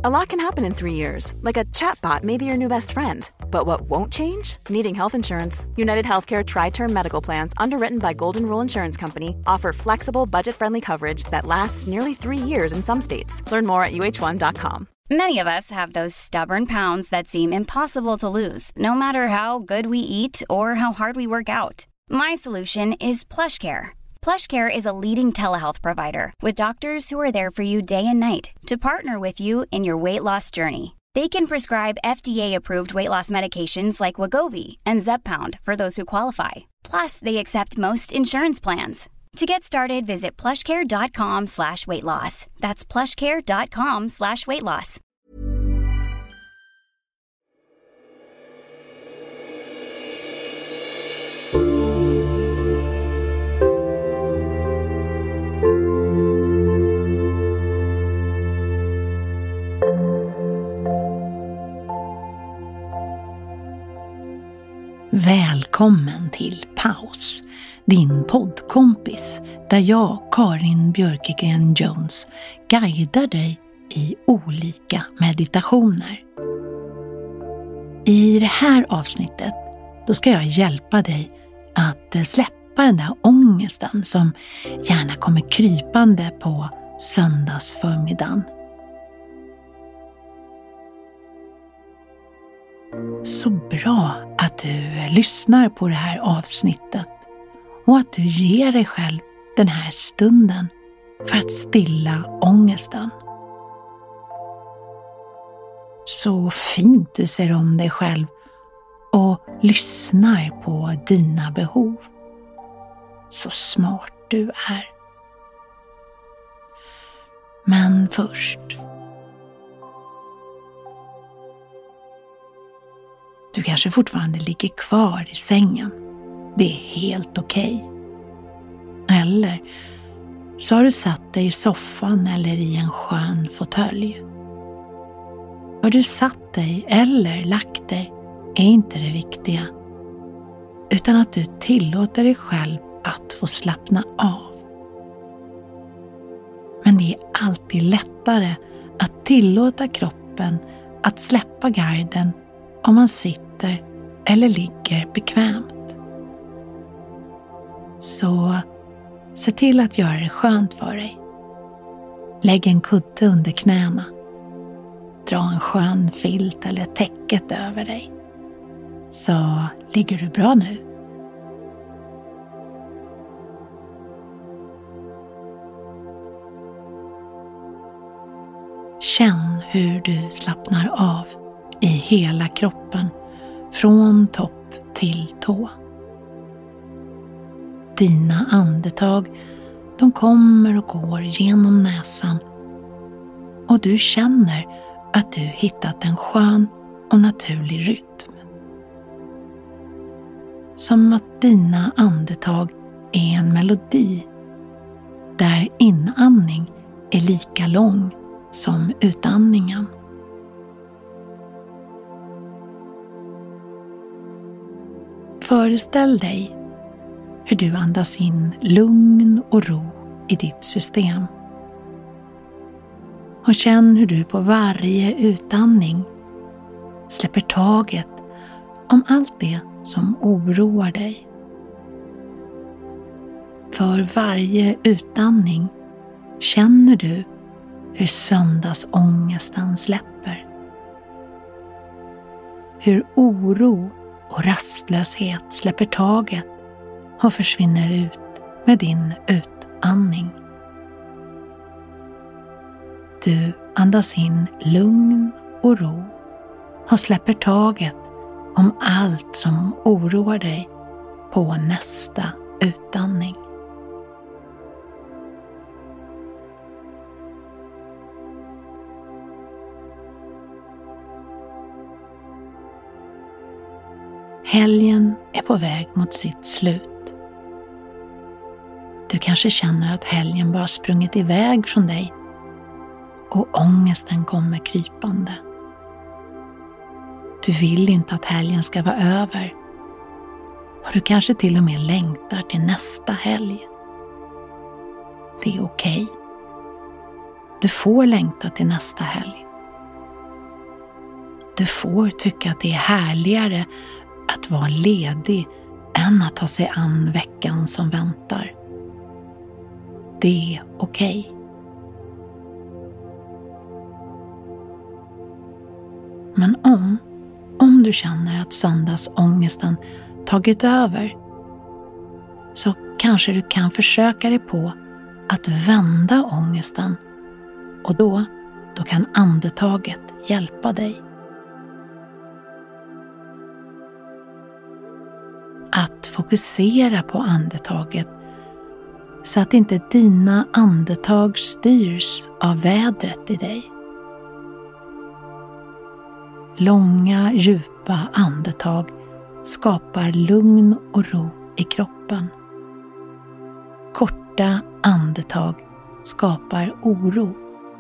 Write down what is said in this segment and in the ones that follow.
A lot can happen in 3 years, like a chatbot may be your new best friend. But what won't change? Needing health insurance. United Healthcare Tri-Term Medical Plans, underwritten by Golden Rule Insurance Company, offer flexible, budget-friendly coverage that lasts nearly 3 years in some states. Learn more at uh1.com. Many of us have those stubborn pounds that seem impossible to lose, no matter how good we eat or how hard we work out. My solution is PlushCare. PlushCare is a leading telehealth provider with doctors who are there for you day and night to partner with you in your weight loss journey. They can prescribe FDA-approved weight loss medications like Wegovy and Zepbound for those who qualify. Plus, they accept most insurance plans. To get started, visit plushcare.com/weightloss. That's plushcare.com/weightloss. Välkommen till Paus, din poddkompis där jag, Karin Björkegren Jones, guidar dig i olika meditationer. I det här avsnittet då ska jag hjälpa dig att släppa den där ångesten som gärna kommer krypande på söndagsförmiddagen. Så bra att du lyssnar på det här avsnittet och att du ger dig själv den här stunden för att stilla ångesten. Så fint du ser om dig själv och lyssnar på dina behov. Så smart du är. Men först, du kanske fortfarande ligger kvar i sängen. Det är helt okej. Eller så har du satt dig i soffan eller i en skön fåtölj. Var du satt dig eller lagt dig är inte det viktiga. Utan att du tillåter dig själv att få slappna av. Men det är alltid lättare att tillåta kroppen att släppa garden om man sitter eller ligger bekvämt. Så se till att göra det skönt för dig. Lägg en kudde under knäna. Dra en skön filt eller täcket över dig. Så ligger du bra nu. Känn hur du slappnar av i hela kroppen, från topp till tå. Dina andetag, de kommer och går genom näsan och du känner att du hittat en skön och naturlig rytm. Som att dina andetag är en melodi där inandning är lika lång som utandningen. Föreställ dig hur du andas in lugn och ro i ditt system. Och känn hur du på varje utandning släpper taget om allt det som oroar dig. För varje utandning känner du hur söndagsångesten släpper. Hur oro och rastlöshet släpper taget och försvinner ut med din utandning. Du andas in lugn och ro och släpper taget om allt som oroar dig på nästa utandning. Helgen är på väg mot sitt slut. Du kanske känner att helgen bara sprungit iväg från dig och ångesten kommer krypande. Du vill inte att helgen ska vara över och du kanske till och med längtar till nästa helg. Det är okej. Du får längta till nästa helg Du får tycka att det är härligare att vara ledig än att ta sig an veckan som väntar. Det är okej. Men om du känner att söndagsångesten tagit över, så kanske du kan försöka dig på att vända ångesten, och då kan andetaget hjälpa dig. Att fokusera på andetaget så att inte dina andetag styrs av vädret i dig. Långa, djupa andetag skapar lugn och ro i kroppen. Korta andetag skapar oro.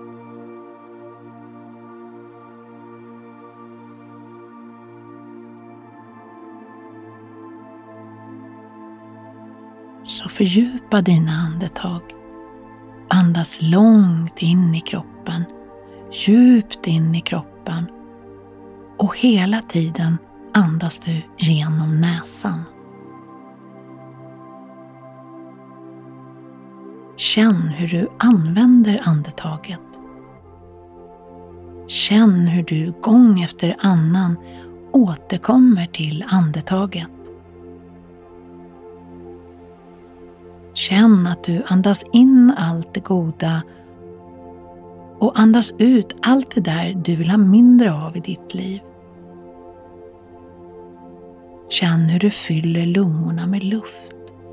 Så fördjupa dina andetag. Andas långt in i kroppen, djupt in i kroppen, och hela tiden andas du genom näsan. Känn hur du använder andetaget. Känn hur du gång efter annan återkommer till andetaget. Känn att du andas in allt det goda och andas ut allt det där du vill ha mindre av i ditt liv. Känn hur du fyller lungorna med luft.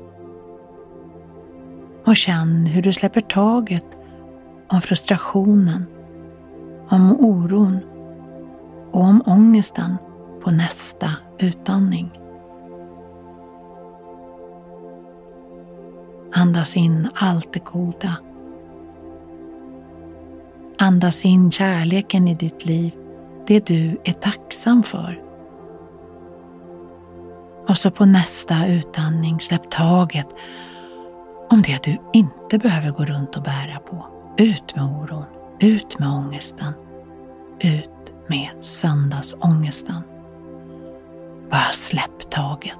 Och känn hur du släpper taget om frustrationen, om oron och om ångesten på nästa utandning. Andas in allt det goda. Andas in kärleken i ditt liv, det du är tacksam för. Och så på nästa utandning släpp taget om det du inte behöver gå runt och bära på. Ut med oron, ut med ångesten, ut med söndagsångesten. Bara släpp taget.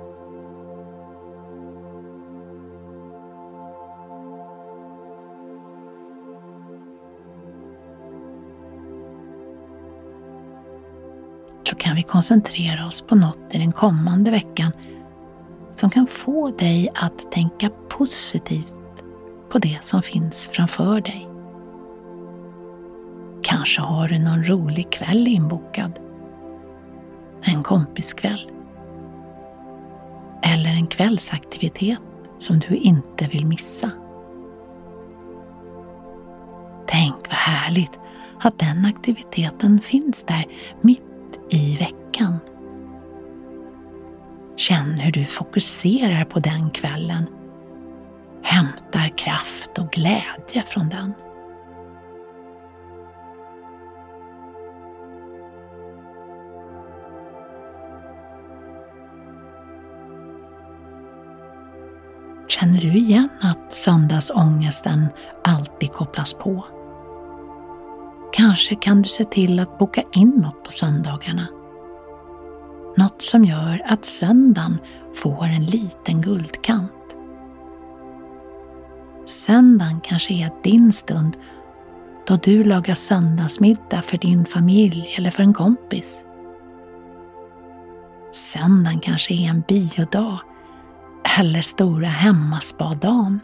Så kan vi koncentrera oss på något i den kommande veckan som kan få dig att tänka positivt på det som finns framför dig. Kanske har du någon rolig kväll inbokad. En kompiskväll. Eller en kvällsaktivitet som du inte vill missa. Tänk vad härligt att den aktiviteten finns där mitt i veckan. Känn hur du fokuserar på den kvällen. Hämtar kraft och glädje från den. Känner du igen att söndagsångesten alltid kopplas på? Kanske kan du se till att boka in något på söndagarna. Något som gör att söndagen får en liten guldkant. Söndagen kanske är din stund då du lagar söndagsmiddag för din familj eller för en kompis. Söndagen kanske är en biodag eller stora hemmaspadagen.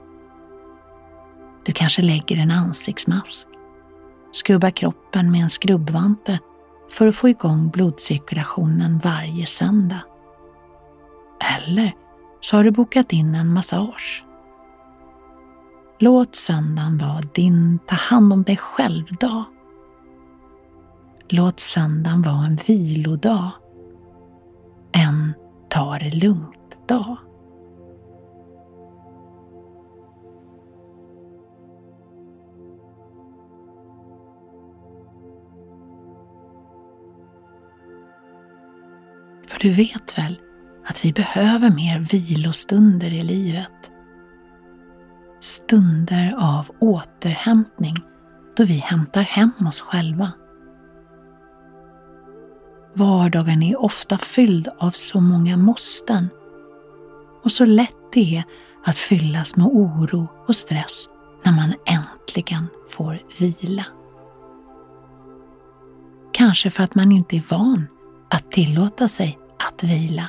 Du kanske lägger en ansiktsmask, skrubbar kroppen med en skrubbvante för att få igång blodcirkulationen varje söndag. Eller så har du bokat in en massage. Låt söndagen vara din ta hand om dig själv-dag. Låt söndagen vara en vilodag. En ta det lugnt-dag. För du vet väl att vi behöver mer vilostunder i livet. Stunder av återhämtning då vi hämtar hem oss själva. Vardagen är ofta fylld av så många måsten och så lätt det är att fyllas med oro och stress när man äntligen får vila. Kanske för att man inte är van att tillåta sig att vila.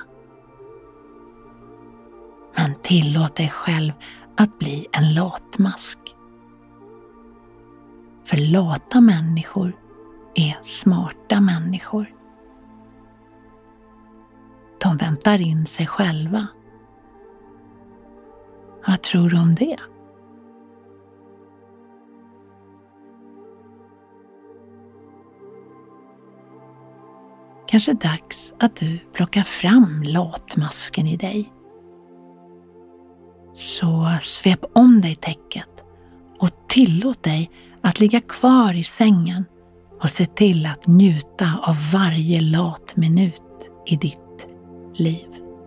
Men tillåt dig själv att bli en latmask. För lata människor är smarta människor. De väntar in sig själva. Vad tror du om det? Kanske dags att du plockar fram latmasken i dig. Så svep om dig täcket och tillåt dig att ligga kvar i sängen och se till att njuta av varje lat minut i ditt liv.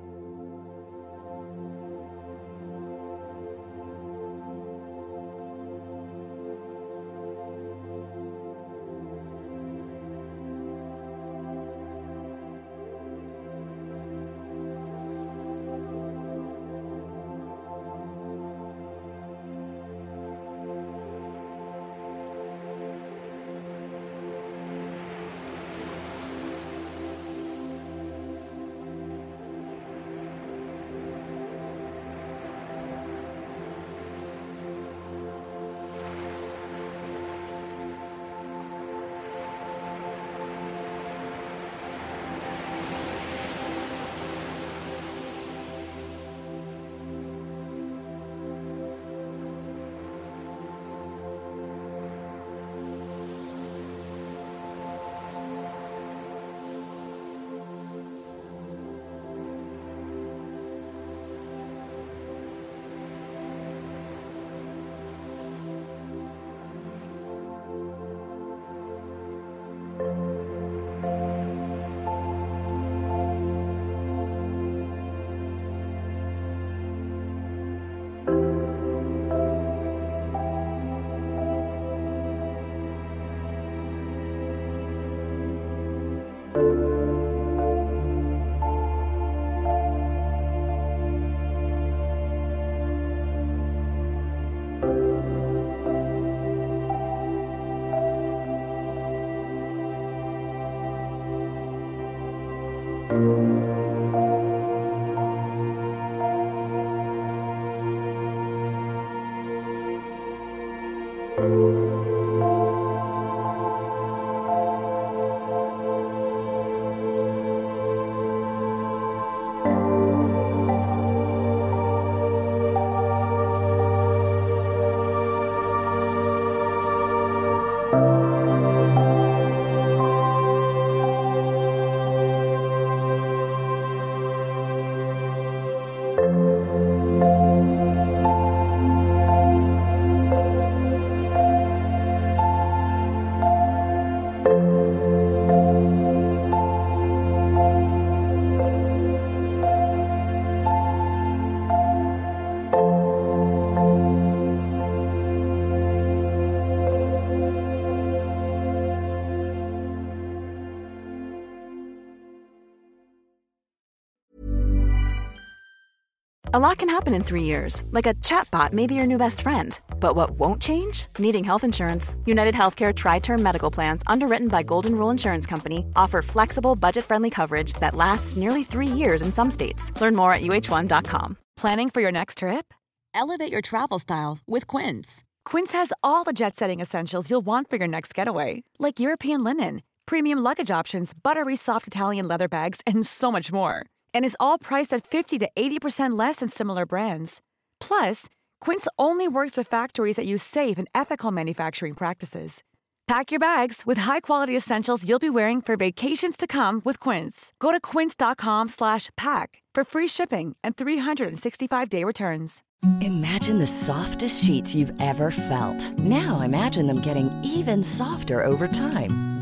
A lot can happen in 3 years, like a chatbot may be your new best friend. But what won't change? Needing health insurance. United Healthcare Tri-Term Medical Plans, underwritten by Golden Rule Insurance Company, offer flexible, budget-friendly coverage that lasts nearly 3 years in some states. Learn more at uh1.com. Planning for your next trip? Elevate your travel style with Quince. Quince has all the jet-setting essentials you'll want for your next getaway, like European linen, premium luggage options, buttery soft Italian leather bags, and so much more. And is all priced at 50 to 80% less than similar brands. Plus, Quince only works with factories that use safe and ethical manufacturing practices. Pack your bags with high-quality essentials you'll be wearing for vacations to come with Quince. Go to quince.com/pack for free shipping and 365-day returns. Imagine the softest sheets you've ever felt. Now imagine them getting even softer over time.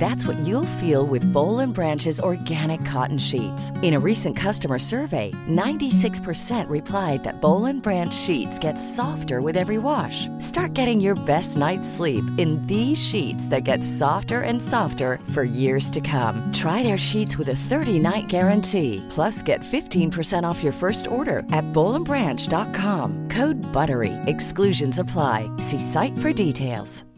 That's what you'll feel with Boll & Branch's organic cotton sheets. In a recent customer survey, 96% replied that Boll & Branch sheets get softer with every wash. Start getting your best night's sleep in these sheets that get softer and softer for years to come. Try their sheets with a 30-night guarantee. Plus, get 15% off your first order at BollandBranch.com. Code BUTTERY. Exclusions apply. See site for details.